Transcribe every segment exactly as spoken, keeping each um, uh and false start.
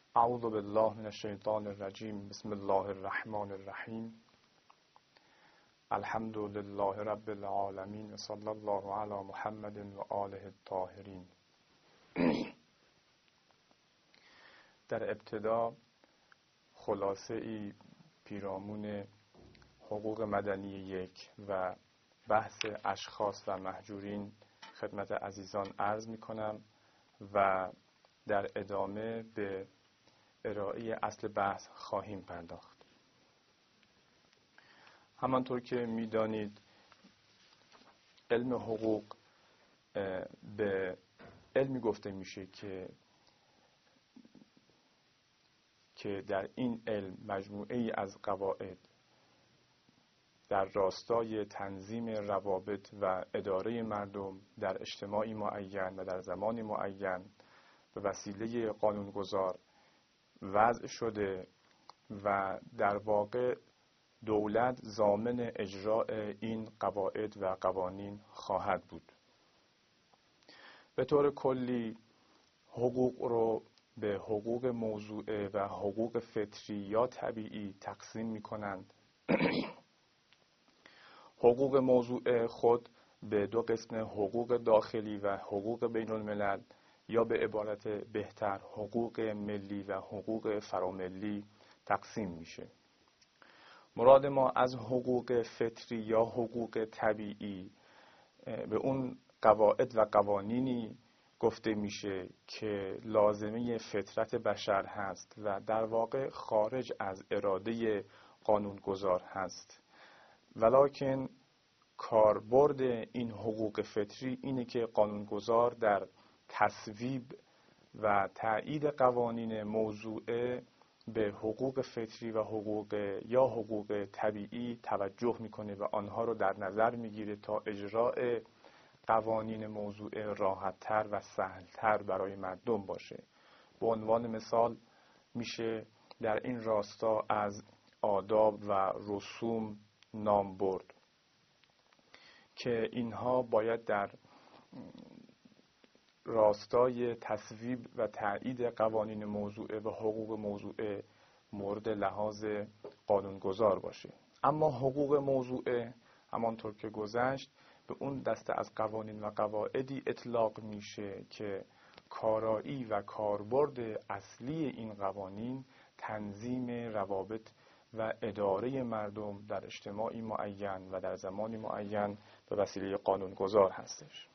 اعوذ بالله من الشیطان الرجیم. بسم الله الرحمن الرحیم. الحمد لله رب العالمین و صلی الله علی محمد و آله الطاهرین. در ابتدا خلاصه ای پیرامون حقوق مدنی یک و بحث اشخاص و مهجورین خدمت عزیزان عرض می کنم و در ادامه به ارائه اصل بحث خواهیم پرداخت. همانطور که می دانید علم حقوق به علمی گفته میشه که که در این علم مجموعه ای از قواعد در راستای تنظیم روابط و اداره مردم در اجتماعی معین و در زمانی معین به وسیله قانونگذار وضع شده و در واقع دولت ضامن اجراء این قواعد و قوانین خواهد بود. به طور کلی حقوق رو به حقوق موضوعه و حقوق فطری یا طبیعی تقسیم می کنند. حقوق موضوعه خود به دو قسم حقوق داخلی و حقوق بین الملل یا به عبارت بهتر حقوق ملی و حقوق فراملی تقسیم میشه. مراد ما از حقوق فطری یا حقوق طبیعی به اون قواعد و قوانینی گفته میشه که لازمه فطرت بشر هست و در واقع خارج از اراده قانونگذار هست، ولکن کاربرد این حقوق فطری اینه که قانونگذار در تصویب و تایید قوانین موضوعه به حقوق فطری و حقوق یا حقوق طبیعی توجه میکنه و آنها رو در نظر میگیره تا اجراء قوانین موضوعه راحت‌تر و سهل‌تر برای مردم باشه. به عنوان مثال میشه در این راستا از آداب و رسوم نام برد که اینها باید در راستای تصویب و تایید قوانین موضوعه و حقوق موضوعه مورد لحاظ قانونگذار باشه. اما حقوق موضوعه همانطور که گذشت به اون دسته از قوانین و قواعدی اطلاق میشه که کارایی و کاربرد اصلی این قوانین تنظیم روابط و اداره مردم در اجتماعی معین و در زمانی معین به وسیله قانونگذار هستش.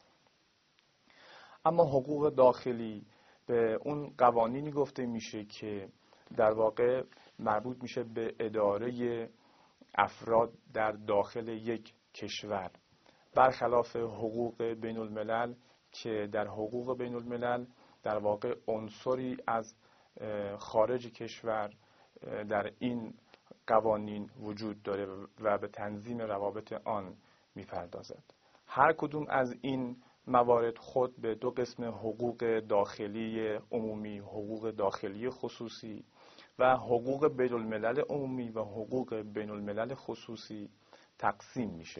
اما حقوق داخلی به اون قوانینی گفته میشه که در واقع مربوط میشه به اداره افراد در داخل یک کشور، برخلاف حقوق بین الملل که در حقوق بین الملل در واقع عنصری از خارج کشور در این قوانین وجود داره و به تنظیم روابط آن میپردازد. هر کدوم از این موارد خود به دو قسم حقوق داخلی عمومی، حقوق داخلی خصوصی و حقوق بین الملل عمومی و حقوق بین الملل خصوصی تقسیم میشه.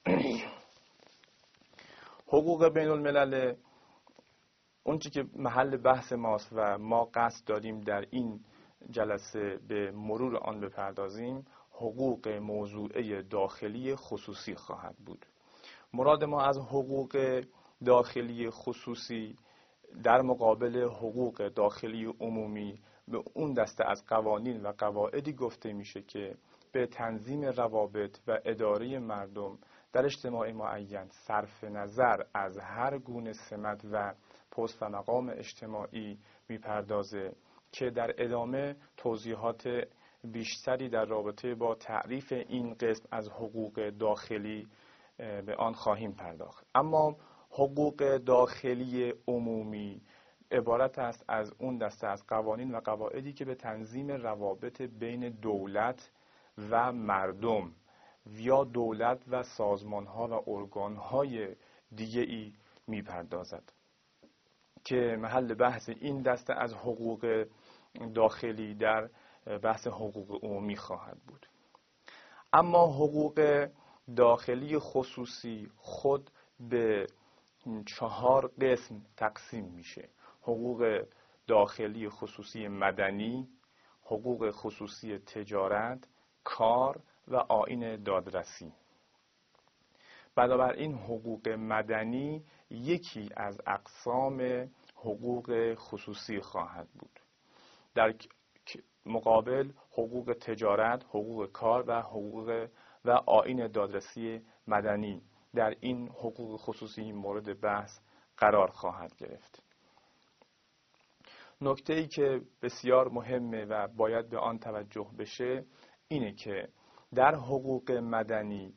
حقوق بین الملل اون چی که محل بحث ماست و ما قصد داریم در این جلسه به مرور آن بپردازیم، حقوق موضوعه داخلی خصوصی خواهد بود. مراد ما از حقوق داخلی خصوصی در مقابل حقوق داخلی عمومی به اون دسته از قوانین و قواعدی گفته میشه که به تنظیم روابط و اداره مردم در اجتماع معین صرف نظر از هر گونه سمت و پست و مقام اجتماعی میپردازه که در ادامه توضیحات بیشتری در رابطه با تعریف این قسم از حقوق داخلی به آن خواهیم پرداخت. اما حقوق داخلی عمومی عبارت است از اون دسته از قوانین و قواعدی که به تنظیم روابط بین دولت و مردم یا دولت و سازمان‌ها و ارگان‌های دیگه‌ای می‌پردازد که محل بحث این دسته از حقوق داخلی در بحث حقوق عمومی خواهد بود. اما حقوق داخلی خصوصی خود به چهار قسم تقسیم میشه. حقوق داخلی خصوصی مدنی، حقوق خصوصی تجارت، کار و آیین دادرسی. بنابراین حقوق مدنی یکی از اقسام حقوق خصوصی خواهد بود. در مقابل حقوق تجارت، حقوق کار و حقوق و آیین دادرسی مدنی در این حقوق خصوصی مورد بحث قرار خواهد گرفت. نکته‌ای که بسیار مهمه و باید به آن توجه بشه اینه که در حقوق مدنی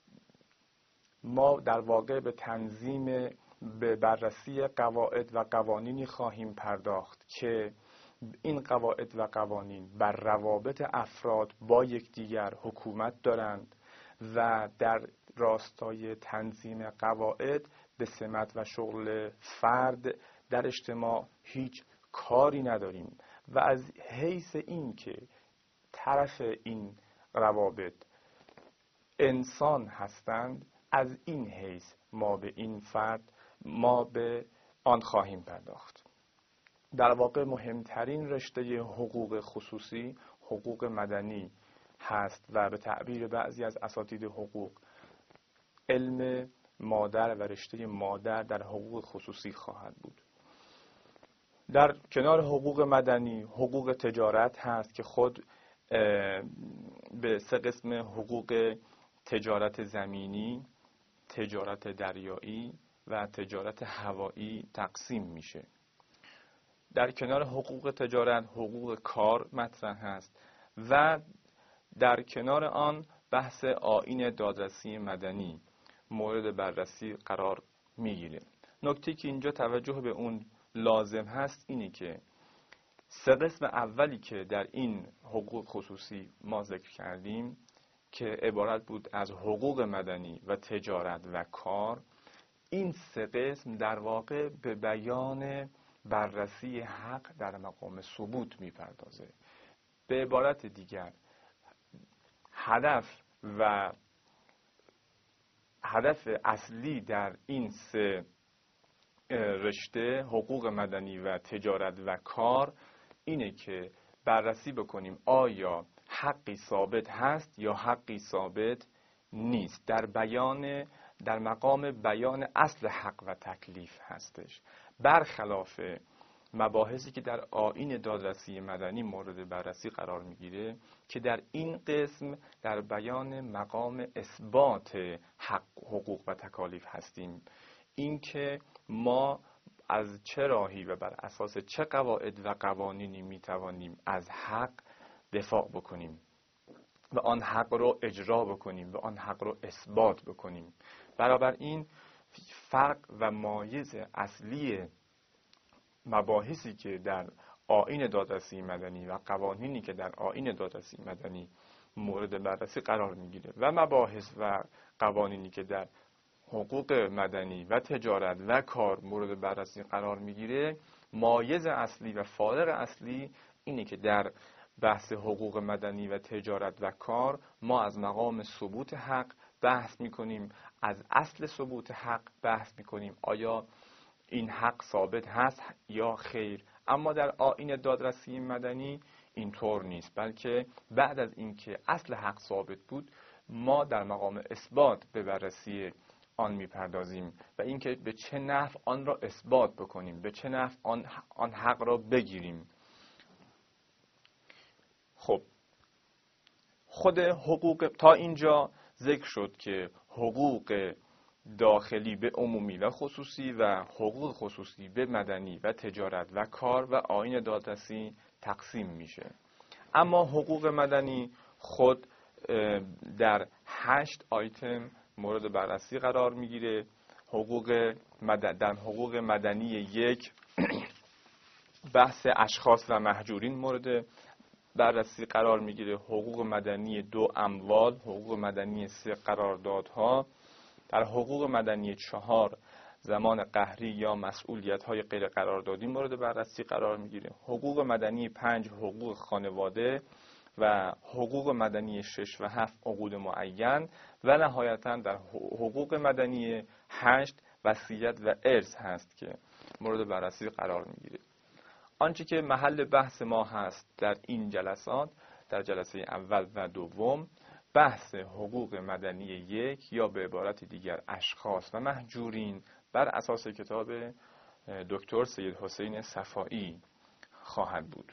ما در واقع به تنظیم به بررسی قواعد و قوانینی خواهیم پرداخت که این قواعد و قوانین بر روابط افراد با یکدیگر حکومت دارند و در راستای تنظیم قواعد به سمت و شغل فرد در اجتماع هیچ کاری نداریم و از حیث این که طرف این روابط انسان هستند، از این حیث ما به این فرد ما به آن خواهیم پرداخت. در واقع مهمترین رشته حقوق خصوصی حقوق مدنی هست و به تعبیر بعضی از اساتید حقوق علم مادر و رشته مادر در حقوق خصوصی خواهد بود. در کنار حقوق مدنی حقوق تجارت هست که خود به سه قسم حقوق تجارت زمینی، تجارت دریایی و تجارت هوایی تقسیم میشه. در کنار حقوق تجارت حقوق کار مطرح هست و در کنار آن بحث آیین دادرسی مدنی مورد بررسی قرار میگیره. نکته که اینجا توجه به اون لازم هست اینه که سه قسم اولی که در این حقوق خصوصی ما ذکر کردیم که عبارت بود از حقوق مدنی و تجارت و کار، این سه قسم در واقع به بیان بررسی حق در مقام ثبوت میپردازه. به عبارت دیگر هدف و هدف اصلی در این سه رشته حقوق مدنی و تجارت و کار اینه که بررسی بکنیم آیا حقی ثابت هست یا حقی ثابت نیست. در بیان در مقام بیان اصل حق و تکلیف هستش، برخلاف مباحثی که در آیین دادرسی مدنی مورد بررسی قرار میگیره که در این قسم در بیان مقام اثبات حق، حقوق و تکالیف هستیم. اینکه ما از چه راهی و بر اساس چه قواعد و قوانینی میتوانیم از حق دفاع بکنیم و آن حق رو اجرا بکنیم و آن حق رو اثبات بکنیم. بنابراین فرق و مایز اصلی مباحثی که در آیین دادرسی مدنی و قوانینی که در آیین دادرسی مدنی مورد بررسی قرار میگیره و مباحث و قوانینی که در حقوق مدنی و تجارت و کار مورد بررسی قرار میگیره، مایز اصلی و فارق اصلی اینه که در بحث حقوق مدنی و تجارت و کار ما از مقام ثبوت حق بحث میکنیم، از اصل ثبوت حق بحث میکنیم، آیا این حق ثابت هست یا خیر. اما در آیین دادرسی مدنی اینطور نیست، بلکه بعد از اینکه اصل حق ثابت بود ما در مقام اثبات به بررسی آن میپردازیم و اینکه به چه نحو آن را اثبات بکنیم، به چه نحو آن آن حق را بگیریم. خب خود حقوق تا اینجا ذکر شد که حقوق داخلی به عمومی و خصوصی و حقوق خصوصی به مدنی و تجارت و کار و آیین دادرسی تقسیم میشه. اما حقوق مدنی خود در هشت آیتم مورد بررسی قرار میگیره. حقوق مد... در حقوق مدنی یک بحث اشخاص و مهجورین مورد بررسی قرار میگیره. حقوق مدنی دو اموال، حقوق مدنی سه قراردادها. در حقوق مدنی چهار زمان قهری یا مسئولیت‌های غیر قراردادی مورد بررسی قرار میگیره. حقوق مدنی پنج حقوق خانواده و حقوق مدنی شش و هفت عقود معین و نهایتاً در حقوق مدنی هشت وصیت و ارث هست که مورد بررسی قرار میگیره. آنچه که محل بحث ما هست در این جلسات، در جلسه اول و دوم، بحث حقوق مدنی یک یا به عبارت دیگر اشخاص و مهجورین بر اساس کتاب دکتر سید حسین صفایی خواهد بود.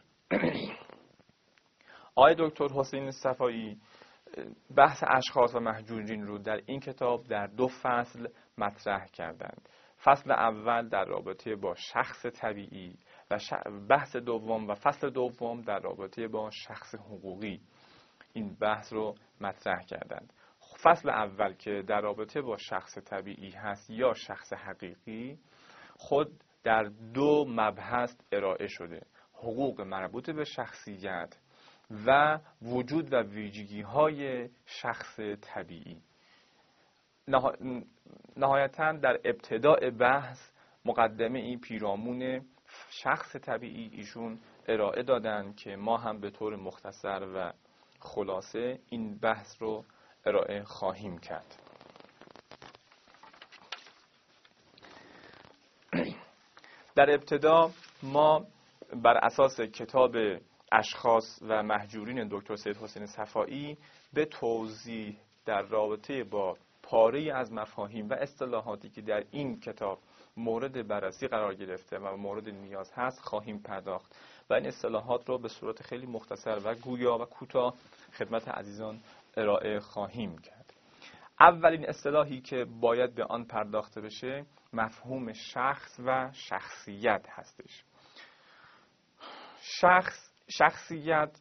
آقای دکتر حسین صفایی بحث اشخاص و مهجورین رو در این کتاب در دو فصل مطرح کردند. فصل اول در رابطه با شخص طبیعی و بحث دوم و فصل دوم در رابطه با شخص حقوقی این بحث رو مطرح کردند. فصل اول که در رابطه با شخص طبیعی هست یا شخص حقیقی، خود در دو مبحث ارائه شده: حقوق مربوط به شخصیت و وجود و ویژگی های شخص طبیعی. نهایتاً در ابتداء بحث مقدمه این پیرامون شخص طبیعی ایشون ارائه دادن که ما هم به طور مختصر و خلاصه این بحث رو ارائه خواهیم کرد. در ابتدا ما بر اساس کتاب اشخاص و مهجورین دکتر سید حسین صفایی به توضیح در رابطه با پاره از مفاهیم و اصطلاحاتی که در این کتاب مورد بررسی قرار گرفته و مورد نیاز هست خواهیم پرداخت و این اصطلاحات رو به صورت خیلی مختصر و گویا و کوتاه خدمت عزیزان ارائه خواهیم کرد. اولین اصطلاحی که باید به آن پرداخته بشه مفهوم شخص و شخصیت هستش. شخص شخصیت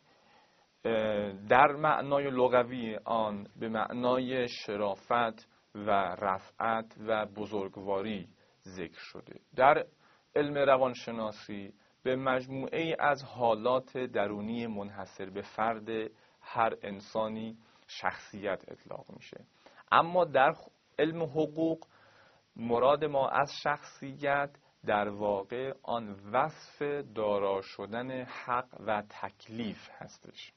در معنای لغوی آن به معنای شرافت و رفعت و بزرگواری ذکر شده. در علم روانشناسی به مجموعه از حالات درونی منحصر به فرد هر انسانی شخصیت اطلاق میشه. اما در علم حقوق مراد ما از شخصیت در واقع آن وصف دارا شدن حق و تکلیف هستش.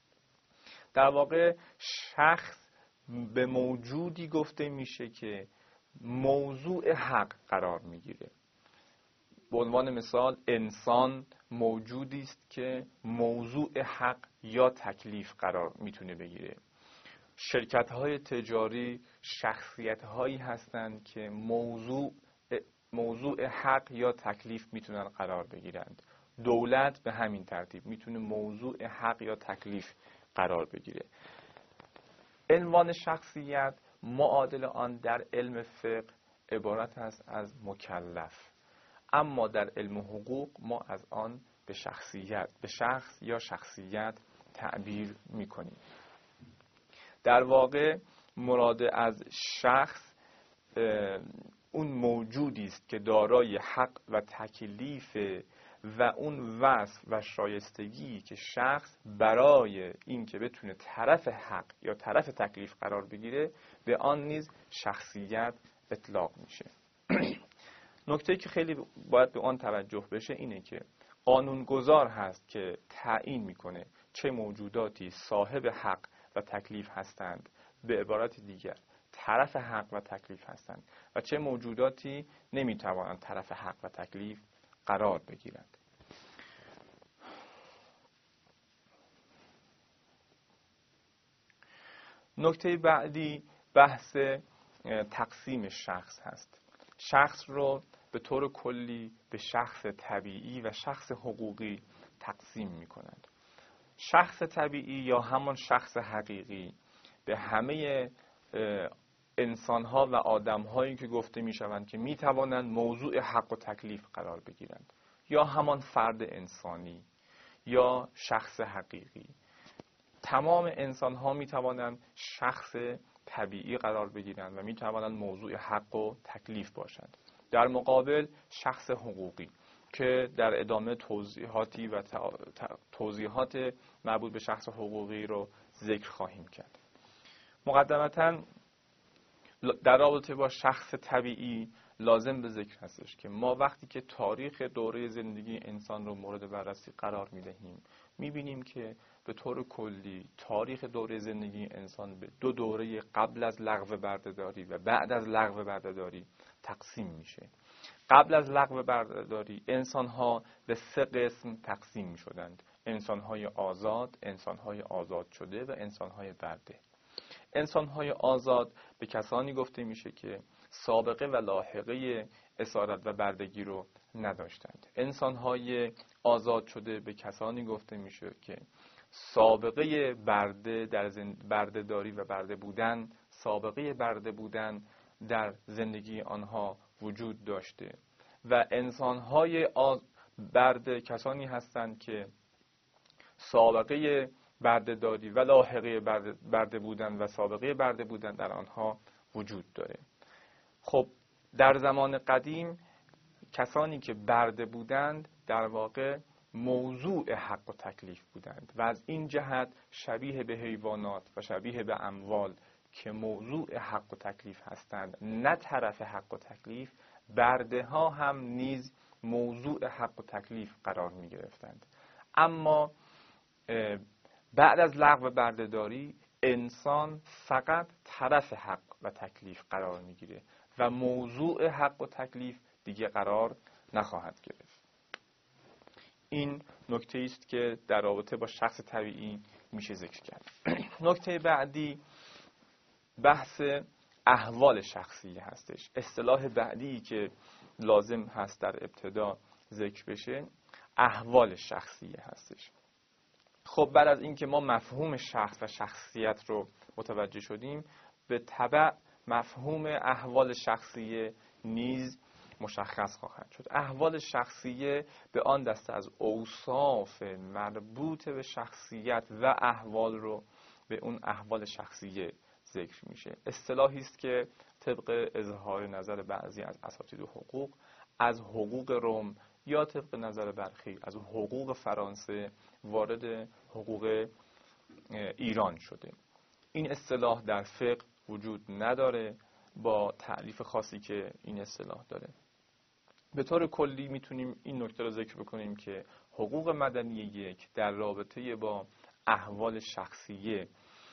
در واقع شخص به موجودی گفته میشه که موضوع حق قرار میگیره. به عنوان مثال انسان موجودی است که موضوع حق یا تکلیف قرار میتونه بگیره. شرکت‌های تجاری شخصیت‌هایی هستند که موضوع موضوع حق یا تکلیف میتونن قرار بگیرند. دولت به همین ترتیب میتونه موضوع حق یا تکلیف قرار بگیره. عنوان شخصیت معادل آن در علم فقه عبارت است از مکلف، اما در علم حقوق ما از آن به شخصیت، به شخص یا شخصیت تعبیر میکنیم. در واقع مراد از شخص اون موجودی است که دارای حق و تکلیف و اون وصف و شایستگی که شخص برای این که بتونه طرف حق یا طرف تکلیف قرار بگیره به آن نیز شخصیت اطلاق میشه. نکته‌ای که خیلی باید به آن توجه بشه اینه که قانونگذار هست که تعیین میکنه چه موجوداتی صاحب حق و تکلیف هستند، به عبارت دیگر طرف حق و تکلیف هستند، و چه موجوداتی نمیتوانند طرف حق و تکلیف قرار بگیرند. نکته بعدی بحث تقسیم شخص هست. شخص رو به طور کلی به شخص طبیعی و شخص حقوقی تقسیم می‌کنند. شخص طبیعی یا همان شخص حقیقی به همه انسان‌ها و آدم‌هایی که گفته می‌شوند که می‌توانند موضوع حق و تکلیف قرار بگیرند، یا همان فرد انسانی یا شخص حقیقی. تمام انسان‌ها می‌توانند شخص طبیعی قرار بگیرند و می‌توانند موضوع حق و تکلیف باشند. در مقابل شخص حقوقی که در ادامه توضیحاتی و توضیحات مربوط به شخص حقوقی رو ذکر خواهیم کرد. مقدمتاً در رابطه با شخص طبیعی لازم به ذکر هستش که ما وقتی که تاریخ دوره زندگی انسان رو مورد بررسی قرار می‌دهیم می‌بینیم که به طور کلی تاریخ دوره زندگی انسان به دو دوره قبل از لغو بردهداری و بعد از لغو بردهداری تقسیم میشه. قبل از لغو بردهداری انسان‌ها به سه قسم تقسیم می‌شدند: انسان‌های آزاد، انسان‌های آزاد شده و انسان‌های برده. انسان‌های آزاد به کسانی گفته میشه که سابقه و لاحقه اسارت و بردگی رو نداشتند. انسان‌های آزاد شده به کسانی گفته میشه که سابقه برده در بردهداری و برده بودن، سابقه برده بودن در زندگی آنها وجود داشته و انسان‌های برده کسانی هستند که سابقه بردهداری و لاحقه برده, برده بودن و سابقه برده بودن در آنها وجود داره. خب در زمان قدیم کسانی که برده بودند در واقع موضوع حق و تکلیف بودند و از این جهت شبیه به حیوانات و شبیه به اموال که موضوع حق و تکلیف هستند، نه طرف حق و تکلیف، برده ها هم نیز موضوع حق و تکلیف قرار می گرفتند. اما بعد از لغو بردهداری انسان فقط طرف حق و تکلیف قرار می گیره و موضوع حق و تکلیف دیگه قرار نخواهد گرفت. این نکته است که در رابطه با شخص طبیعی میشه ذکر کرد. نکته بعدی بحث احوال شخصی هستش. اصطلاح بعدی که لازم هست در ابتدا ذکر بشه احوال شخصی هستش. خب بعد از اینکه ما مفهوم شخص و شخصیت رو متوجه شدیم، به تبع مفهوم احوال شخصی نیز مشخص خواهد شد. احوال شخصیه به آن دسته از اوصاف مربوط به شخصیت و احوال رو به اون احوال شخصیه ذکر میشه. اصطلاحی است که طبق اظهار نظر بعضی از اساتید حقوق از حقوق روم یا طبق نظر برخی از حقوق فرانسه وارد حقوق ایران شده. این اصطلاح در فقه وجود نداره با تعریف خاصی که این اصطلاح داره. به طور کلی میتونیم این نکته رو ذکر بکنیم که حقوق مدنی یک در رابطه با احوال شخصیه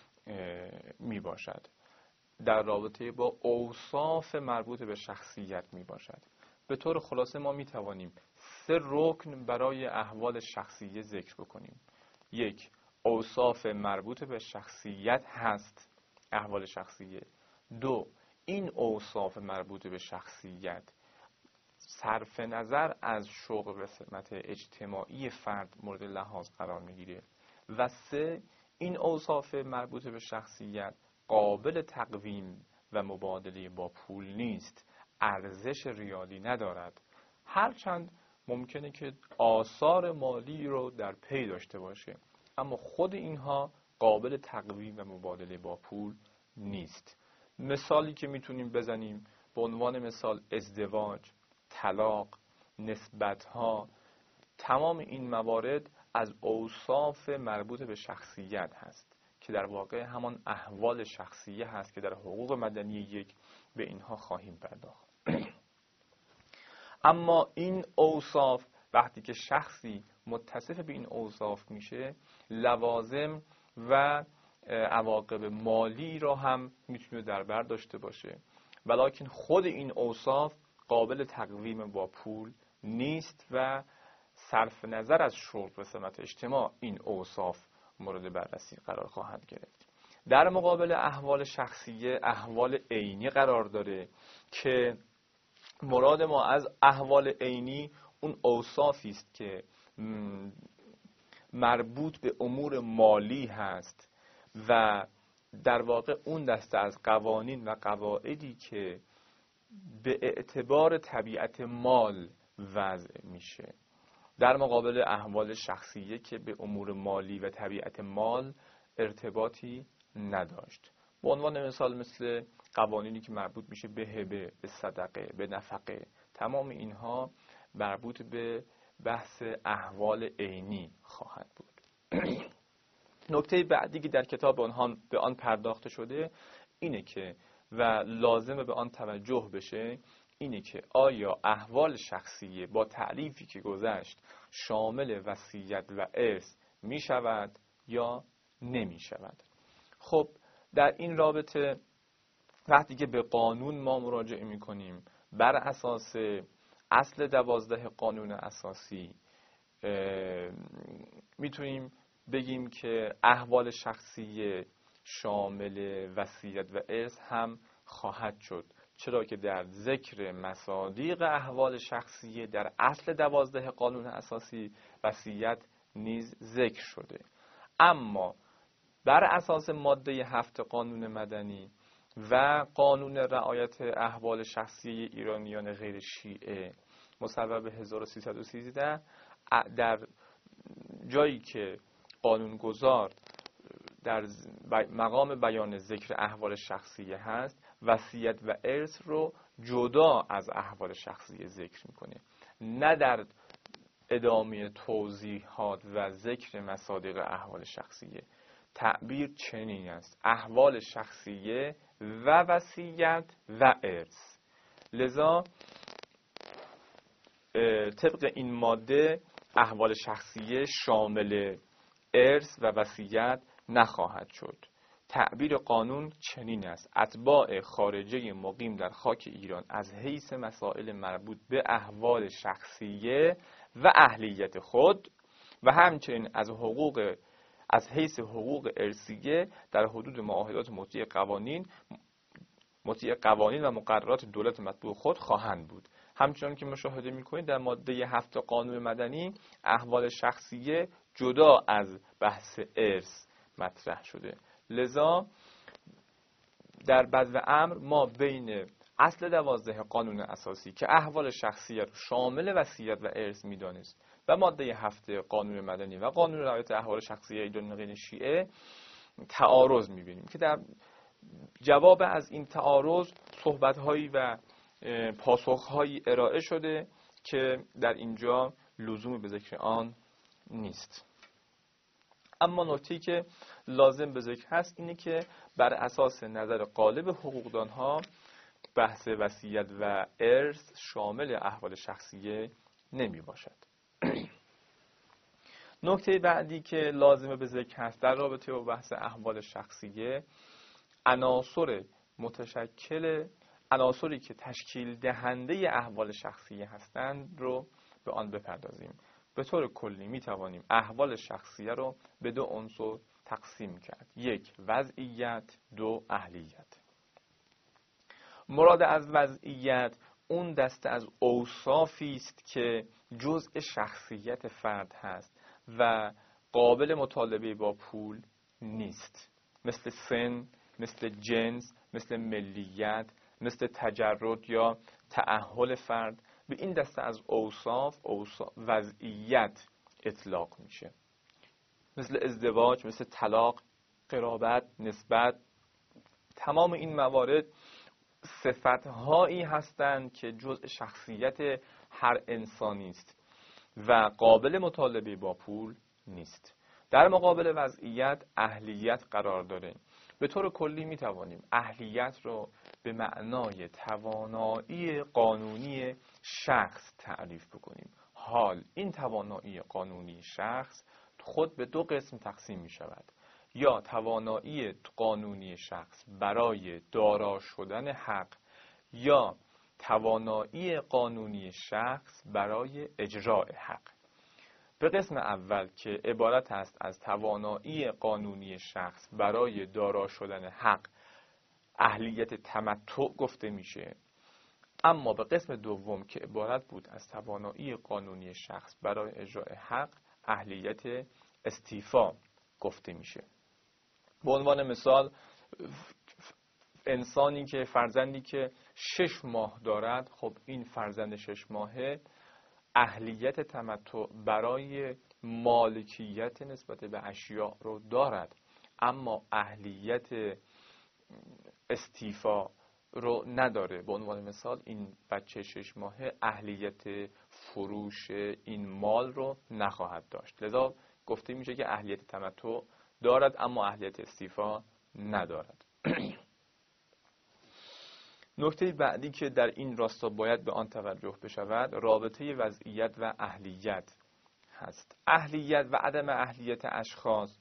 می باشد، در رابطه با اوصاف مربوط به شخصیت می باشد. به طور خلاصه ما می توانیم سه رکن برای احوال شخصیه ذکر بکنیم. یک، اوصاف مربوط به شخصیت هست احوال شخصیه. دو، این اوصاف مربوط به شخصیت صرف نظر از شغل و سمت اجتماعی فرد مورد لحاظ قرار میگیره. و سه، این اوصاف مربوط به شخصیت قابل تقویم و مبادله با پول نیست، ارزش ریالی ندارد، هرچند ممکنه که آثار مالی رو در پی داشته باشه، اما خود اینها قابل تقویم و مبادله با پول نیست. مثالی که میتونیم بزنیم به عنوان مثال ازدواج، طلاق، نسبت‌ها، تمام این موارد از اوصاف مربوط به شخصیت هست که در واقع همان احوال شخصیه هست که در حقوق مدنی یک به اینها خواهیم پرداخت. اما این اوصاف وقتی که شخصی متصف به این اوصاف میشه، لوازم و عواقب مالی را هم میتونه در بر داشته باشه، ولکن خود این اوصاف قابل تقویم با پول نیست و صرف نظر از شغل و سمت اجتماع این اوصاف مورد بررسی قرار خواهد گرفت. در مقابل احوال شخصیه احوال عینی قرار داره که مراد ما از احوال عینی اون اوصافی است که مربوط به امور مالی هست و در واقع اون دسته از قوانین و قواعدی که به اعتبار طبیعت مال وضع میشه، در مقابل احوال شخصیه که به امور مالی و طبیعت مال ارتباطی نداشت. به عنوان مثال مثل قوانینی که مربوط میشه به هبه، به صدقه، به نفقه، تمام اینها مربوط به بحث احوال عینی خواهد بود. نکته بعدی که در کتاب آنها به آن پرداخته شده اینه که و لازمه به آن توجه بشه اینه که آیا احوال شخصیه با تعریفی که گذشت شامل وصیت و ارث می شود یا نمی شود. خب در این رابطه وقتی که به قانون ما مراجعه می کنیم بر اساس اصل دوازده قانون اساسی میتونیم بگیم که احوال شخصی شامل وصیت و ارث هم خواهد شد، چرا که در ذکر مصادیق احوال شخصی در اصل دوازده قانون اساسی وصیت نیز ذکر شده. اما بر اساس ماده هفت قانون مدنی و قانون رعایت احوال شخصی ایرانیان غیر شیعه مصوب هزار و سیصد و سیزده، در جایی که قانونگذار در مقام بیان ذکر احوال شخصی هست، وصیت و ارث رو جدا از احوال شخصی ذکر میکنه، نه در ادامه توضیحات و ذکر مصادیق احوال شخصیه. تعبیر چنین است: احوال شخصیه و وصیت و ارث. لذا طبق این ماده احوال شخصیه شامل ارث و وصیت نخواهد شد. تعبیر قانون چنین است: اتباع خارجه مقیم در خاک ایران از حیث مسائل مربوط به احوال شخصیه و اهلیت خود و همچنین از حقوق از حیث حقوق ارثیه در حدود معاهدات مطیع قوانین مطیع قوانین و مقررات دولت مطبوع خود خواهند بود. همچنان که مشاهده می‌کنید در ماده هفت قانون مدنی احوال شخصیه جدا از بحث ارث مطرح شده. لذا در بذل امر ما بین اصل دوازده قانون اساسی که احوال شخصیه رو شامل وصیت و ارث می‌دانست و ماده هفت قانون مدنی و قانون رعایت احوال شخصیه ایرانیان غیر شیعه تعارض می‌بینیم که در جواب از این تعارض صحبت‌هایی و پاسخ‌هایی ارائه شده که در اینجا لزومی به ذکر آن نیست. اما نکته‌ای که لازم به ذکر هست اینه که بر اساس نظر غالب حقوقدان‌ها بحث وصیت و ارث شامل احوال شخصیه نمی باشد. نکته بعدی که لازم به ذکر هست در رابطه با بحث احوال شخصیه، عناصر متشکل عناصری که تشکیل دهنده احوال شخصیه هستند رو به آن بپردازیم. به طور کلی می توانیم احوال شخصیه رو به دو عنصر تقسیم کرد: یک، وضعیت، دو، اهلیت. مراد از وضعیت اون دسته از اوصافی است که جزء شخصیت فرد هست و قابل مطالبه با پول نیست، مثل سن، مثل جنس، مثل ملیت، مثل تجرد یا تأهل فرد. به این دسته از اوصاف اوصاف وضعیت اطلاق میشه، مثل ازدواج، مثل طلاق، قرابت، نسبت. تمام این موارد صفت‌هایی هستند که جزء شخصیت هر انسانی است و قابل مطالبه با پول نیست. در مقابل وضعیت اهلیت قرار داره. به طور کلی می توانیم اهلیت رو به معنای توانایی قانونی شخص تعریف بکنیم. حال این توانایی قانونی شخص خود به دو قسم تقسیم می شود: یا توانایی قانونی شخص برای دارا شدن حق، یا توانایی قانونی شخص برای اجراء حق. به قسم اول که عبارت است از توانایی قانونی شخص برای دارا شدن حق، اهلیت تمتع گفته میشه. اما به قسم دوم که عبارت بود از توانایی قانونی شخص برای اجراء حق، اهلیت استیفا گفته میشه. به عنوان مثال، انسانی که فرزندی که شش ماه دارد، خب این فرزند شش ماهه اهلیت تمتع برای مالکیت نسبت به اشیاء رو دارد، اما اهلیت استیفا رو نداره. به عنوان مثال این بچه شش ماهه اهلیت فروش این مال رو نخواهد داشت. لذا گفته میشه که اهلیت تمتع دارد اما اهلیت استیفا ندارد. نکته بعدی که در این راستا باید به آن توجه بشود رابطه وضعیت و اهلیت هست. اهلیت و عدم اهلیت اشخاص،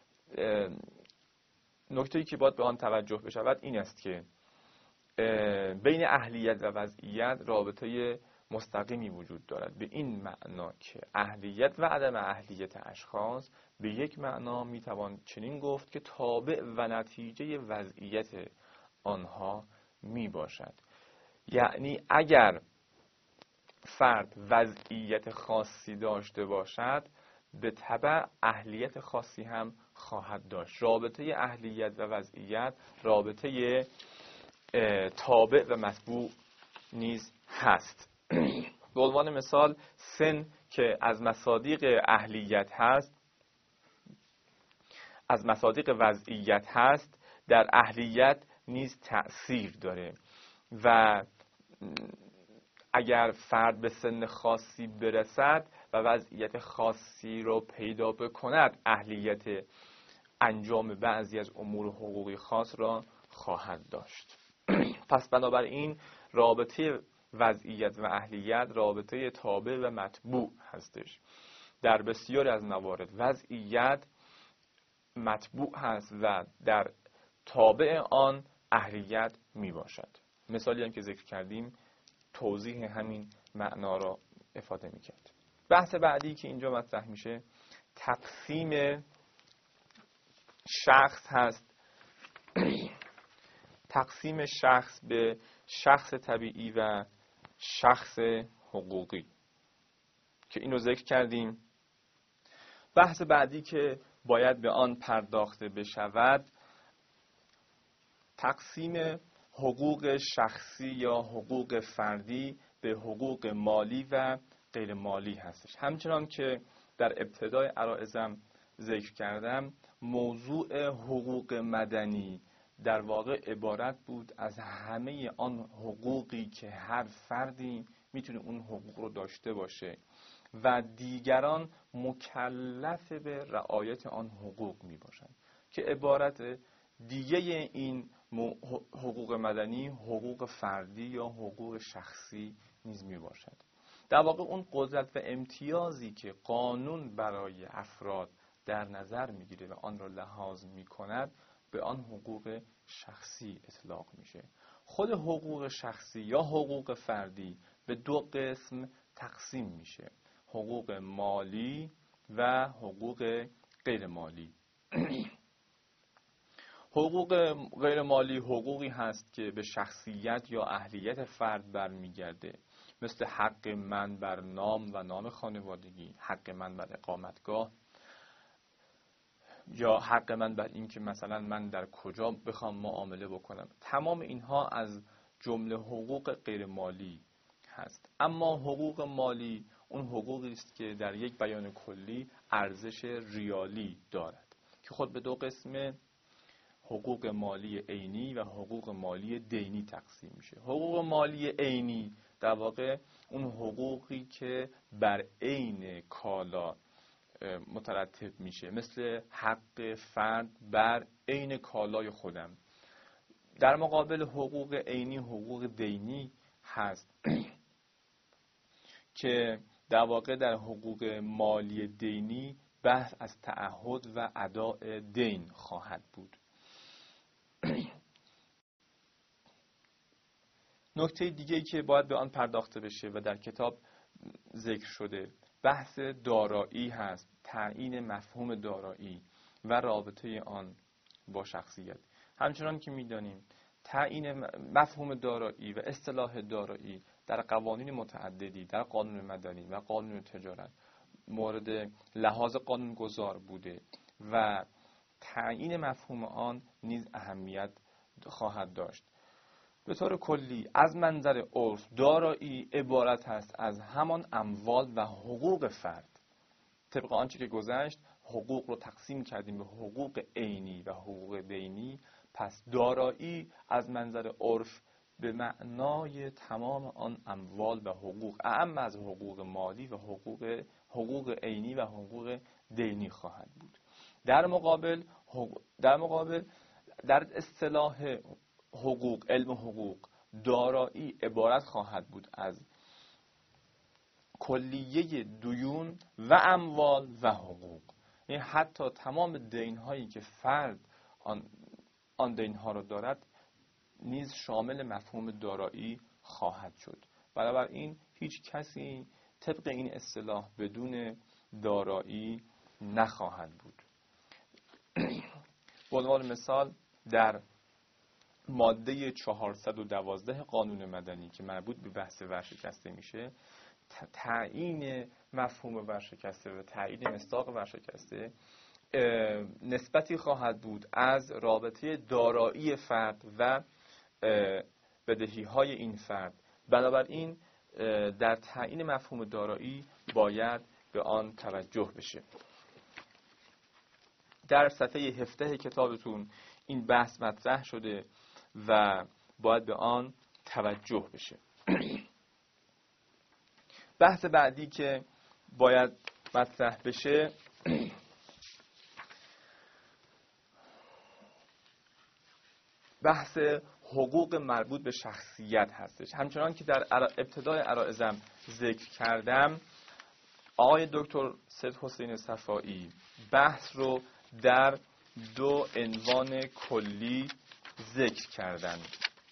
نکته‌ای که باید به آن توجه بشود این است که بین اهلیت و وضعیت رابطه مستقیمی وجود دارد، به این معنا که اهلیت و عدم اهلیت اشخاص به یک معنا میتوان چنین گفت که تابع و نتیجه وضعیت آنها می باشد. یعنی اگر فرد وضعیت خاصی داشته باشد به تبع اهلیت خاصی هم خواهد داشت. رابطه اهلیت و وضعیت رابطه تابع و متبوع نیز هست. به عنوان مثال سن که از مصادیق اهلیت هست، از مصادیق وضعیت هست، در اهلیت نیز تأثیر داره و اگر فرد به سن خاصی برسد و وضعیت خاصی رو پیدا بکند اهلیت انجام بعضی از امور حقوقی خاص را خواهد داشت. پس بنابراین رابطه وضعیت و اهلیت رابطه تابع و متبوع هستش. در بسیاری از موارد وضعیت متبوع هست و در تابع آن اهلیت می باشد. مثالی هم که ذکر کردیم توضیح همین معنا را افاده می کرد. بحث بعدی که اینجا مطرح میشه تقسیم شخص هست. تقسیم شخص به شخص طبیعی و شخص حقوقی که اینو ذکر کردیم. بحث بعدی که باید به آن پرداخته بشود تقسیم حقوق شخصی یا حقوق فردی به حقوق مالی و غیر مالی هستش. همچنان که در ابتدای عرایضم ذکر کردم موضوع حقوق مدنی در واقع عبارت بود از همه آن حقوقی که هر فردی میتونه اون حقوق رو داشته باشه و دیگران مکلف به رعایت آن حقوق می باشند که عبارت دیگه این حقوق مدنی حقوق فردی یا حقوق شخصی نیز می باشد. در واقع اون قدرت و امتیازی که قانون برای افراد در نظر میگیره و آن را لحاظ می کند به آن حقوق شخصی اطلاق میشه. خود حقوق شخصی یا حقوق فردی به دو قسم تقسیم میشه: حقوق مالی و حقوق غیر مالی. حقوق غیر مالی حقوقی هست که به شخصیت یا اهلیت فرد برمیگرده، مثل حق من بر نام و نام خانوادگی، حق من بر اقامتگاه، یا حق من بر این که مثلا من در کجا بخوام معامله بکنم. تمام اینها از جمله حقوق غیر مالی هست. اما حقوق مالی اون حقوقی است که در یک بیان کلی ارزش ریالی دارد که خود به دو قسم حقوق مالی عینی و حقوق مالی دینی تقسیم میشه. حقوق مالی عینی در واقع اون حقوقی که بر عین کالا مترتب میشه، مثل حق فرد بر عین کالای خودم. در مقابل حقوق عینی حقوق دینی هست که در واقع در حقوق مالی دینی بحث از تعهد و اداء دین خواهد بود. نکته دیگه‌ای که باید به آن پرداخته بشه و در کتاب ذکر شده بحث دارایی هست، تعیین مفهوم دارایی و رابطه آن با شخصیت. همچنان که می‌دانیم تعیین مفهوم دارایی و اصطلاح دارایی در قوانین متعددی، در قانون مدنی و قانون تجارت مورد لحاظ قانونگذار بوده و تعیین مفهوم آن نیز اهمیت خواهد داشت. به طور کلی از منظر عرف دارایی عبارت است از همان اموال و حقوق فرد. طبق آنچه که گذشت حقوق رو تقسیم کردیم به حقوق عینی و حقوق دینی، پس دارایی از منظر عرف به معنای تمام آن اموال و حقوق، اعم از حقوق مالی و حقوق حقوق عینی و حقوق دینی خواهد بود. در مقابل در مقابل در اصطلاح حقوق، علم حقوق، دارایی عبارت خواهد بود از کلیه دیون و اموال و حقوق. یعنی حتی تمام دین‌هایی که فرد آن آن دین‌ها را دارد نیز شامل مفهوم دارایی خواهد شد بنابراین هیچ کسی طبق این اصطلاح بدون دارایی نخواهد بود. به عنوان مثال در ماده چهارصد و دوازده قانون مدنی که مربوط به بحث ورشکسته میشه، تعیین مفهوم ورشکسته و تعیین مصداق ورشکسته نسبتی خواهد بود از رابطه دارایی فرد و بدهی‌های این فرد. بنابراین در تعیین مفهوم دارایی باید به آن توجه بشه. در صفحه هفده کتابتون این بحث مطرح شده و باید به آن توجه بشه. بحث بعدی که باید مطرح بشه بحث حقوق مربوط به شخصیت هستش. همچنان که در ابتدای عرائضم ذکر کردم، آقای دکتر سید حسین صفایی بحث رو در دو عنوان کلی ذکر کردند.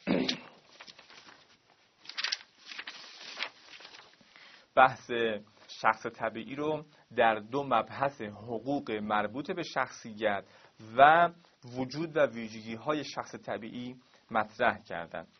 بحث شخص طبیعی رو در دو مبحث حقوق مربوط به شخصیت و وجود و ویژگی‌های شخص طبیعی مطرح کردند.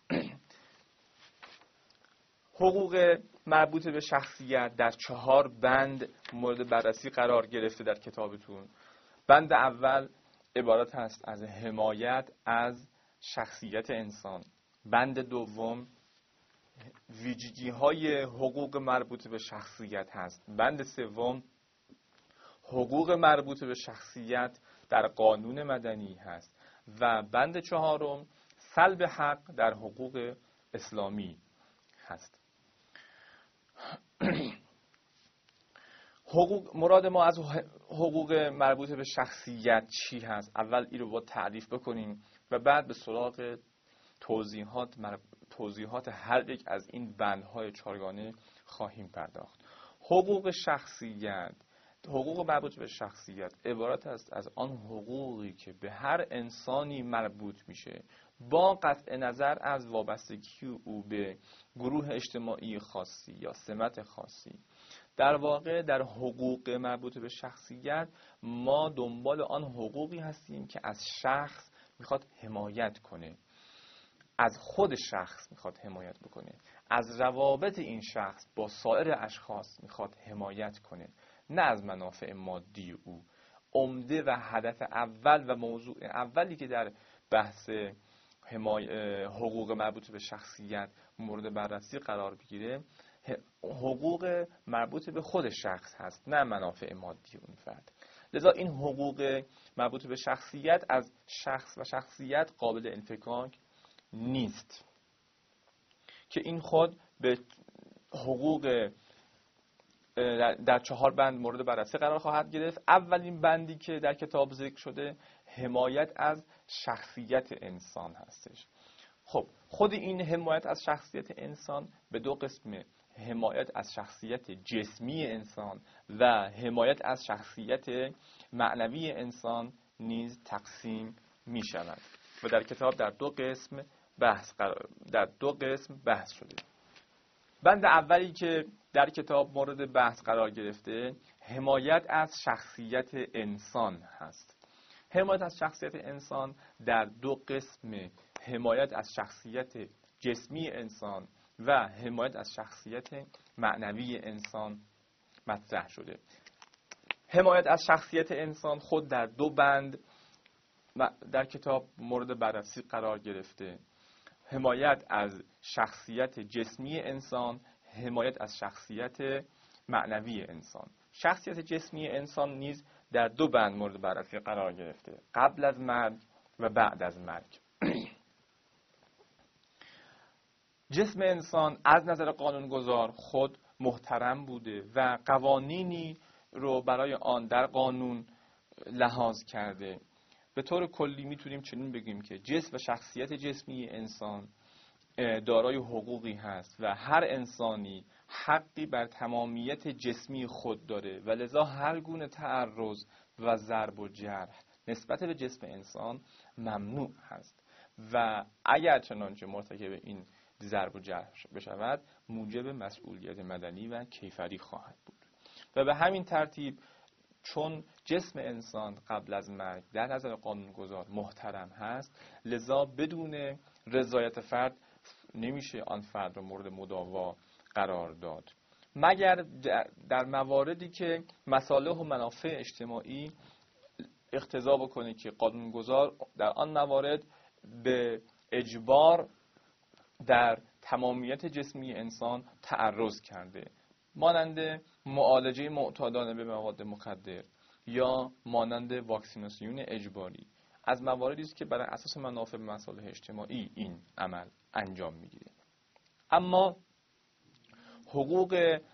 حقوق مربوط به شخصیت در چهار بند مورد بررسی قرار گرفته در کتابتون. بند اول عبارت است از حمایت از شخصیت انسان. بند دوم ویژگی‌های حقوق مربوط به شخصیت هست. بند سوم حقوق مربوط به شخصیت در قانون مدنی هست و بند چهارم سلب حق در حقوق اسلامی هست. حقوق مراد ما از حقوق مربوط به شخصیت چی هست؟ اول این رو با تعریف بکنیم و بعد به سراغ توضیحات توضیحات هر یک از این بندهای چهارگانه خواهیم پرداخت. حقوق شخصیت، حقوق مربوط به شخصیت عبارت است از آن حقوقی که به هر انسانی مربوط میشه با قطع نظر از وابستگی او به گروه اجتماعی خاصی یا سمت خاصی. در واقع در حقوق مربوط به شخصیت ما دنبال آن حقوقی هستیم که از شخص میخواد حمایت کنه، از خود شخص میخواد حمایت بکنه، از روابط این شخص با سایر اشخاص میخواد حمایت کنه، نه از منافع مادی او. عمده و هدف اول و موضوع اولی که در بحث حقوق مربوط به شخصیت مورد بررسی قرار بگیره حقوق مربوط به خود شخص هست، نه منافع مادی اون فرد. لذا این حقوق مربوط به شخصیت از شخص و شخصیت قابل انفکاک نیست که این خود به حقوق در چهار بند مورد بررسی قرار خواهد گرفت. اولین بندی که در کتاب ذکر شده حمایت از شخصیت انسان هستش. خب خود این حمایت از شخصیت انسان به دو قسم، حمایت از شخصیت جسمی انسان و حمایت از شخصیت معنوی انسان نیز تقسیم می شود و در کتاب در دو قسم بحث قرار در دو قسم بحث شده. بند اولی که در کتاب مورد بحث قرار گرفته حمایت از شخصیت انسان هست. حمایت از شخصیت انسان در دو قسم، حمایت از شخصیت جسمی انسان و حمایت از شخصیت معنوی انسان مطرح شده. حمایت از شخصیت انسان خود در دو بند در کتاب مورد بررسی قرار گرفته. حمایت از شخصیت جسمی انسان، حمایت از شخصیت معنوی انسان. شخصیت جسمی انسان نیز در دو بند مورد بررسی قرار گرفته، قبل از مرگ و بعد از مرگ. جسم انسان از نظر قانونگذار خود محترم بوده و قوانینی رو برای آن در قانون لحاظ کرده. به طور کلی میتونیم چنین بگیم که جسم و شخصیت جسمی انسان دارای حقوقی هست و هر انسانی حقی بر تمامیت جسمی خود داره و لذا هر گونه تعرض و ضرب و جرح نسبت به جسم انسان ممنوع هست و اگر چنانچه مرتکب این ضرب و جرح بشود موجب مسئولیت مدنی و کیفری خواهد بود. و به همین ترتیب چون جسم انسان قبل از مرگ در نظر قانونگذار محترم هست، لذا بدون رضایت فرد نمیشه آن فرد را مورد مداوا قرار داد، مگر در مواردی که مصالح و منافع اجتماعی اقتضا بکنه که قانونگذار در آن موارد به اجبار در تمامیت جسمی انسان تعرض کرده، مانند معالجه معتادانه به مواد مخدر یا مانند واکسیناسیون اجباری. از مواردی است که برای اساس منافع و مصالح اجتماعی این عمل انجام میگیره. اما حقوق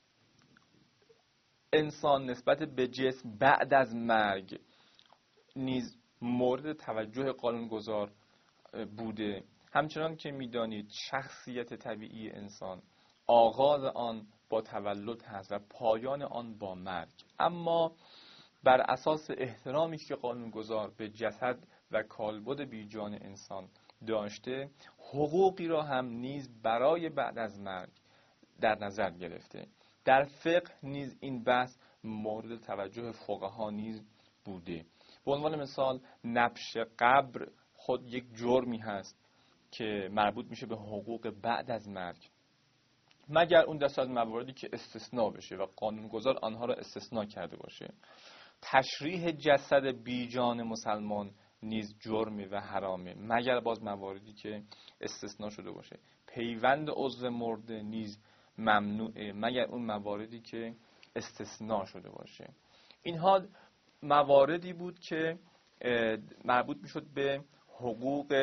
انسان نسبت به جسم بعد از مرگ نیز مورد توجه قانونگذار بوده. همچنان که میدانید شخصیت طبیعی انسان آغاز آن با تولد هست و پایان آن با مرگ، اما بر اساس احترامی که قانونگذار به جسد و کالبد بیجان انسان داشته، حقوقی را هم نیز برای بعد از مرگ در نظر گرفته. در فقه نیز این بحث مورد توجه فقها نیز بوده. به عنوان مثال نبش قبر خود یک جرمی هست که مربوط میشه به حقوق بعد از مرگ، مگر اون دست از مواردی که استثناء بشه و قانونگذار آنها را استثناء کرده باشه. تشریح جسد بیجان مسلمان نیز جرمی و حرامه، مگر باز مواردی که استثناء شده باشه. پیوند عضو مرده نیز ممنوعه، مگر اون مواردی که استثناء شده باشه. اینها مواردی بود که مربوط میشد به حقوق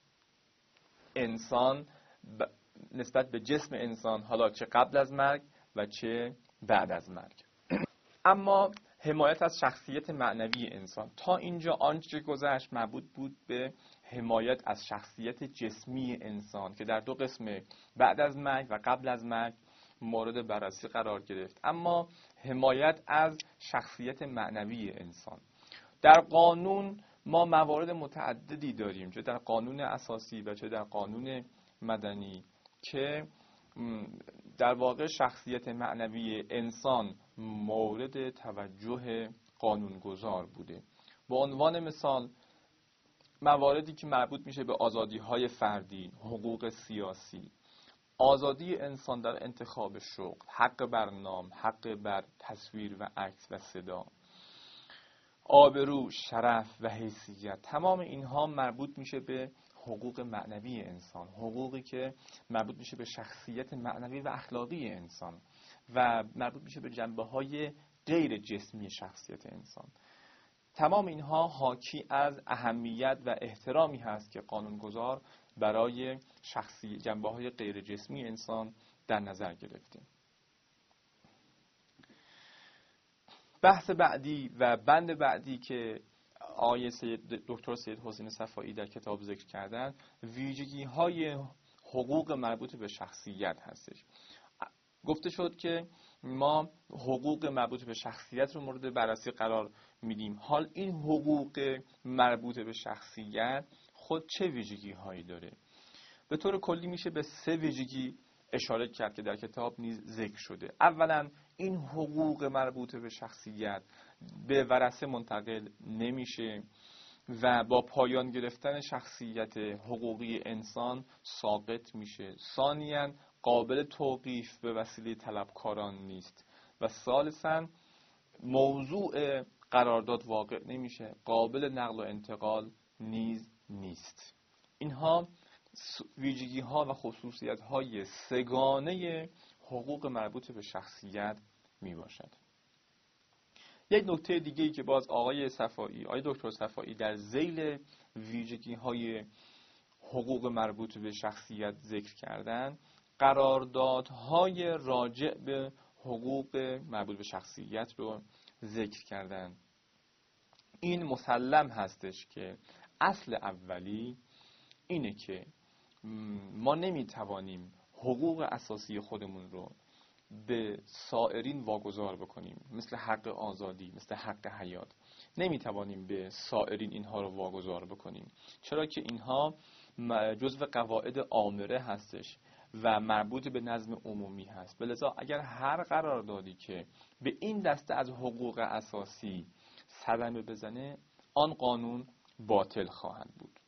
انسان نسبت به جسم انسان، حالا چه قبل از مرگ و چه بعد از مرگ. اما حمایت از شخصیت معنوی انسان، تا اینجا آنچه گذشت مربوط بود به حمایت از شخصیت جسمی انسان که در دو قسم بعد از مرگ و قبل از مرگ مورد بررسی قرار گرفت. اما حمایت از شخصیت معنوی انسان در قانون ما موارد متعددی داریم، چه در قانون اساسی و چه در قانون مدنی، که در واقع شخصیت معنوی انسان مورد توجه قانونگذار بوده. به عنوان مثال مواردی که مربوط میشه به آزادی‌های فردی، حقوق سیاسی، آزادی انسان در انتخاب شغل، حق بر نام، حق بر تصویر و عکس و صدا، آبرو، شرف و حیثیت، تمام اینها مربوط میشه به حقوق معنوی انسان، حقوقی که مربوط میشه به شخصیت معنوی و اخلاقی انسان و مربوط میشه به جنبه‌های غیر جسمی شخصیت انسان. تمام اینها حاکی از اهمیت و احترامی هست که قانونگذار برای شخصی جنبه‌های غیر جسمی انسان در نظر گرفته. بحث بعدی و بند بعدی که آقای سید دکتر سید حسین صفایی در کتاب ذکر کردن، ویژگی‌های حقوق مربوط به شخصیت هستش. گفته شد که ما حقوق مربوط به شخصیت رو مورد بررسی قرار میدیم. حال این حقوق مربوط به شخصیت خود چه ویژگی‌هایی داره؟ به طور کلی میشه به سه ویژگی اشاره کرد که در کتاب نیز ذکر شده. اولا این حقوق مربوط به شخصیت به ورثه منتقل نمیشه و با پایان گرفتن شخصیت حقوقی انسان ساقط میشه. ثانیاً قابل توقیف به وسیله طلبکاران نیست و ثالثاً موضوع قرارداد واقع نمیشه، قابل نقل و انتقال نیز نیست. اینها ویژگی ها و خصوصیت های سگانه حقوق مربوط به شخصیت می باشد. یک نکته دیگه‌ای که باز آقای صفایی، آقای دکتر صفایی در ذیل ویژگی های حقوق مربوط به شخصیت ذکر کردن، قراردادهای راجع به حقوق مربوط به شخصیت رو ذکر کردن. این مسلم هستش که اصل اولی اینه که ما نمیتوانیم حقوق اساسی خودمون رو به سائرین واگذار بکنیم، مثل حق آزادی، مثل حق حیات. نمیتوانیم به سائرین اینها رو واگذار بکنیم، چرا که اینها جزو قواعد آمره هستش و مربوط به نظم عمومی هست. لذا اگر هر قراردادی که به این دسته از حقوق اساسی صدمه بزنه، آن قانون باطل خواهد بود.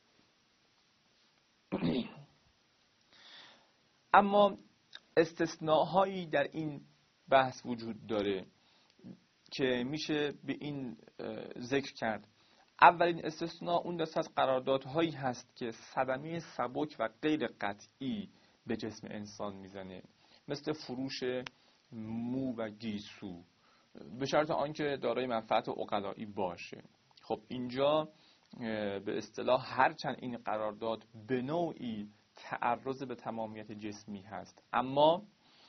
اما استثناءهایی در این بحث وجود داره که میشه به این ذکر کرد. اولین استثناء اون دسته از قراردادهایی هست که صدمه سبک و غیر قطعی به جسم انسان میزنه، مثل فروش مو و گیسو، به شرط آنکه دارای منفعت عقلایی باشه. خب اینجا به اصطلاح هرچند این قرارداد به نوعی تعرض به تمامیت جسمی هست، اما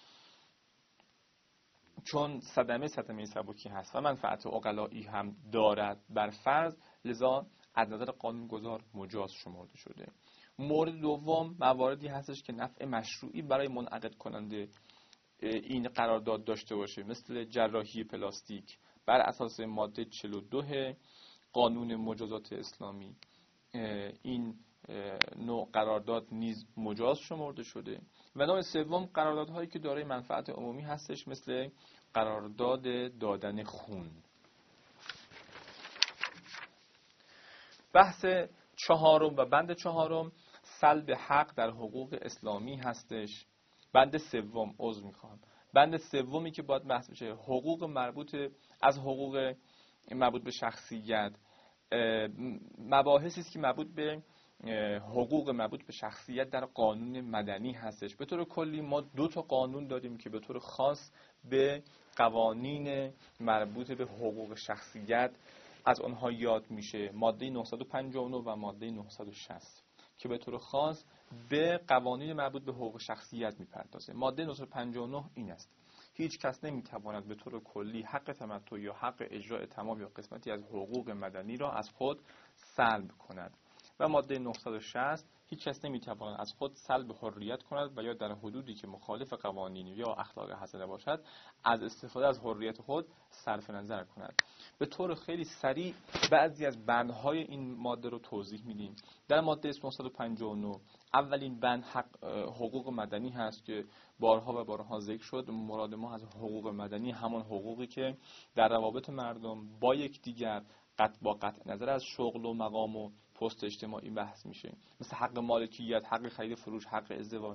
چون صدمه صدمه سبکی هست و منفعت عقلایی هم دارد بر فرض، لذا از نظر قانونگذار مجاز شمرده شده. مورد دوم مواردی هستش که نفع مشروعی برای منعقد کننده این قرارداد داشته باشه، مثل جراحی پلاستیک بر اساس ماده چهل و دو قانون مجازات اسلامی. این نوع قرارداد نیز مجاز شمرده شده. و نوع سوم قراردادهایی که دارای منفعت عمومی هستش، مثل قرارداد دادن خون. بحث چهارم و بند چهارم سلب حق در حقوق اسلامی هستش. بند سوم عذر میخوام بند سومی که باید بحث بشه حقوق مربوط از حقوق مربوط به شخصیت، مباحثی است که مربوط به حقوق مربوط به شخصیت در قانون مدنی هستش. به طور کلی ما دو تا قانون داریم که به طور خاص به قوانین مربوط به حقوق شخصیت از آنها یاد میشه، ماده نهصد و پنجاه و نه و ماده نهصد و شصت که به طور خاص به قوانین مربوط به حقوق شخصیت میپردازه. ماده نهصد و پنجاه و نه این است: هیچ کس نمیتواند به طور کلی حق تمتع یا حق اجراء تمام یا قسمتی از حقوق مدنی را از خود سلب کند. و ماده نهصد و شصت: هیچ کس نمیتواند از خود سلب حریت کند و یا در حدودی که مخالف قوانین یا اخلاق حسنه باشد از استفاده از حریت خود صرف نظر کند. به طور خیلی سریع بعضی از بندهای این ماده رو توضیح میدیم. در ماده نهصد و پنجاه و نه اولین بند حق حقوق مدنی هست که بارها و بارها ذکر شد. مراد ما از حقوق مدنی همان حقوقی که در روابط مردم با یکدیگر قطع با قطع نظر از شغل و مقام و پست اجتماعی بحث میشه، مثل حق مالکیت، حق خرید فروش، حق ازدواج.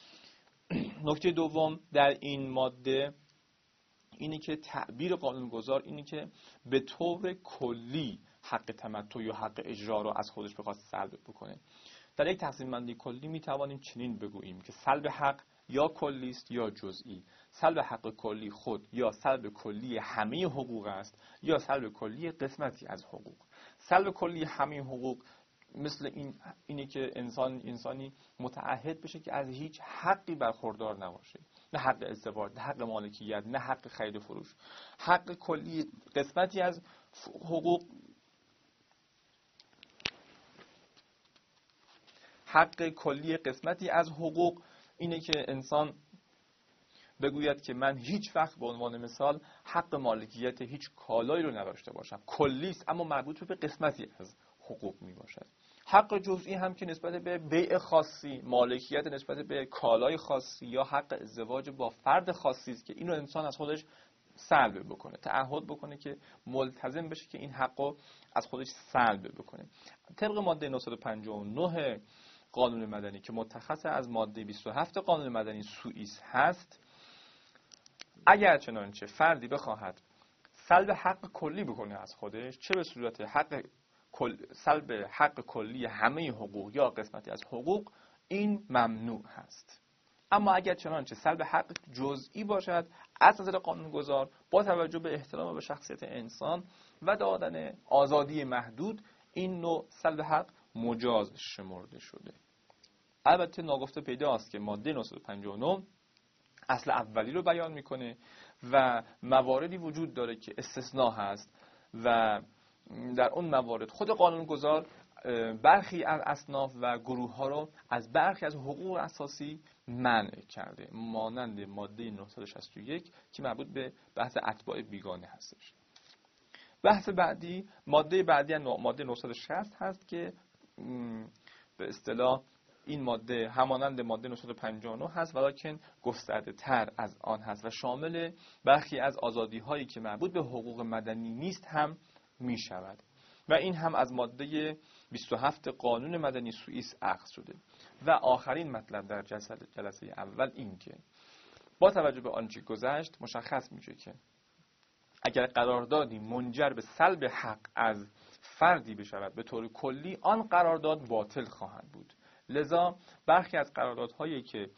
نکته دوم در این ماده اینی که تعبیر قانونگذار اینی که به طور کلی حق تمتع یا حق اجرا رو از خودش بخواد سلب بکنه. در یک تقسیم بندی کلی می توانیم چنین بگوییم که سلب حق یا کلی است یا جزئی. سلب حق کلی خود یا سلب کلی همه حقوق است یا سلب کلی قسمتی از حقوق. سلب کلی همه حقوق مثل این اینی که انسان انسانی متعهد بشه که از هیچ حقی برخوردار نباشه، نه حق ازدواج، نه حق مالکیت، نه حق خرید و فروش. حق کلی قسمتی از حقوق حق کلی قسمتی از حقوق اینه که انسان بگوید که من هیچ وقت به عنوان مثال حق مالکیت هیچ کالایی رو نداشته باشم. کلی است اما مربوط به قسمتی از حقوق می باشد. حق جزئی هم که نسبت به بیع خاصی، مالکیت نسبت به کالای خاصی یا حق ازدواج با فرد خاصی است که اینو انسان از خودش سلب بکنه، تعهد بکنه که ملتزم بشه که این حقو از خودش سلب بکنه. طبق ماده نهصد و پنجاه و نه قانون مدنی که متخصص از ماده بیست و هفت قانون مدنی سوئیس هست، اگر چنانچه فردی بخواهد سلب حق کلی بکنه از خودش، چه به صورت حق کل، سلب حق کلی همه حقوق یا قسمتی از حقوق، این ممنوع هست. اما اگر چنانچه سلب حق جزئی باشد از نظر قانونگذار با توجه به احترام به شخصیت انسان و دادن آزادی محدود، این نوع سلب حق مجاز شمرده شده. البته ناگفته پیداست که ماده نهصد و پنجاه و نه اصل اولی رو بیان میکنه و مواردی وجود داره که استثناء هست و در اون موارد خود قانونگذار برخی از اصناف و گروه ها رو از برخی از حقوق اساسی منع کرده، مانند ماده نهصد و شصت و یک که مربوط به بحث اتباع بیگانه هستش. بحث بعدی ماده بعدی ماده نهصد و شصت هست که به اصطلاح این ماده همانند ماده نهصد و پنجاه و نه هست ولیکن گسترده تر از آن هست و شامل برخی از آزادی هایی که مربوط به حقوق مدنی نیست هم می شود و این هم از ماده بیست و هفت قانون مدنی سوئیس اخذ شده. و آخرین مطلب در جلسه, جلسه اول این که با توجه به آنچه گذشت مشخص میشه که اگر قراردادی منجر به سلب حق از فردی بشود به طور کلی آن قرارداد باطل خواهد بود. لذا برخی از قراردادهایی که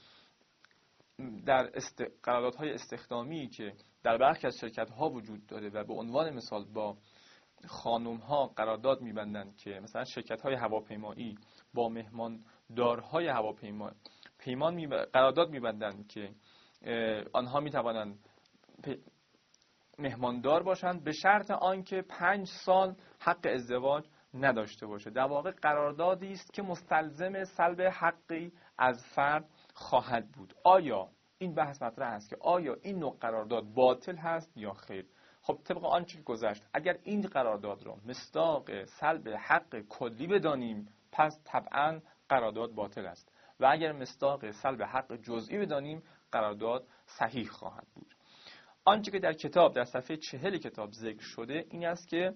در است... قراردادهای استخدامی که در برخی از شرکت‌ها وجود داره و به عنوان مثال با خانم‌ها قرارداد می‌بندند که مثلا شرکت‌های هواپیمایی با مهماندارهای هواپیما پیمان می... قرارداد می‌بندند که آنها می‌توانند پ... مهماندار باشند به شرط آنکه پنج سال حق ازدواج نداشته باشه. در واقع قراردادی است که مستلزم سلب حقی از فرد خواهد بود. آیا این بحث مطرح است که آیا این نوع قرارداد باطل هست یا خیر؟ خب طبق آنچه که گذشت اگر این قرارداد را مصداق سلب حق کلی بدانیم پس طبعا قرارداد باطل است و اگر مصداق سلب حق جزئی بدانیم قرارداد صحیح خواهد بود. آنچه که در کتاب در صفحه چهل کتاب ذکر شده این است که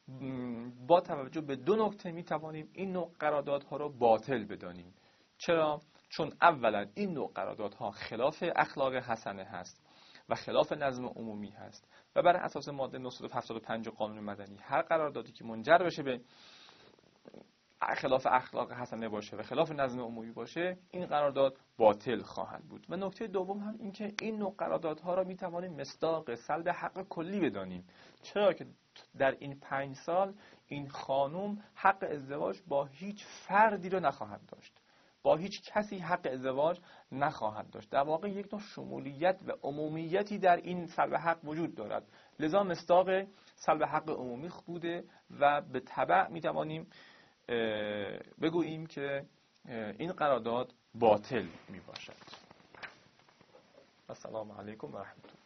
با توجه به دو نکته می توانیم این نوع قراردادها را باطل بدانیم. چرا؟ چون اولا این نوع قراردادها خلاف اخلاق حسنه هست و خلاف نظم عمومی هست و بر اساس ماده نهصد و هفتاد و پنج قانون مدنی هر قراردادی که منجر بشه به خلاف اخلاق حسنه باشه و خلاف نظم عمومی باشه این قرارداد باطل خواهد بود. و نکته دوم هم این که این نوع قراردادها را می توانیم مصداق سلب حق کلی بدانیم. چرا که در این پنج سال این خانم حق ازدواج با هیچ فردی رو نخواهد داشت، با هیچ کسی حق ازدواج نخواهد داشت. در واقع یک نوع شمولیت و عمومیتی در این سلب حق وجود دارد. لذا مصداق سلب حق عمومی بوده و به تبع می توانیم بگوییم که این قرارداد باطل می باشد. السلام علیکم و رحمت الله.